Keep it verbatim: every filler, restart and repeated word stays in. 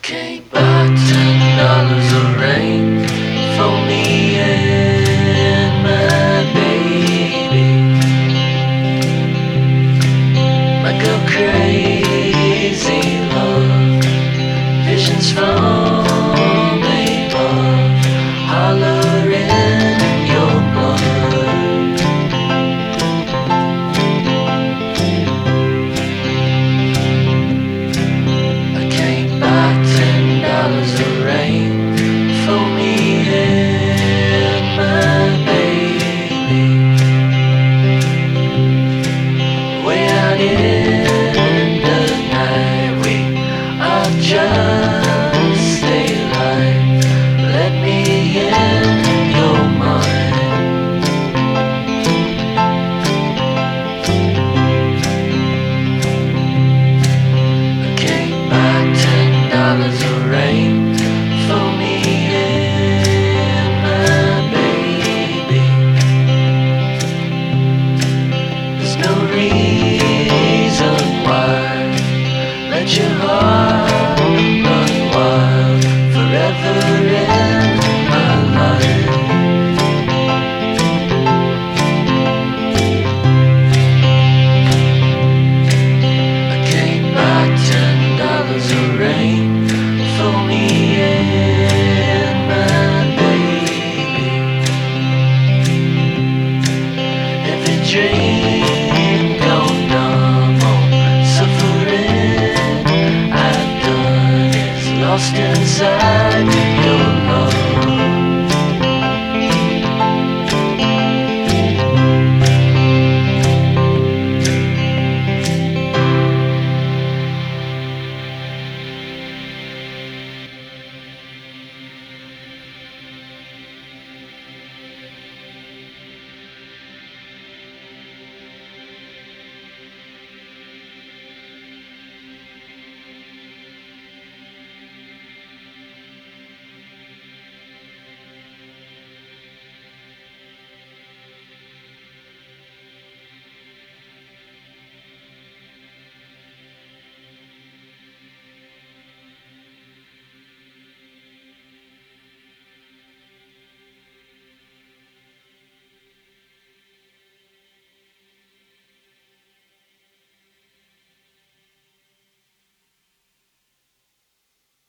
can't buy ten dollars of rain for me and my baby. Might go crazy, love, visions from above, holler in your blood. I can't buy ten dollars of rain for me and my baby. Way out in the night, we are just daylight. Let me in your mind. I can't buy ten dollars of rain for me and my baby. There's no reason why. Let your heart run wild forever in my life. I can't buy ten dollars of rain for me and my baby. Every dream gone numb, all suffering I've done is lost inside your love.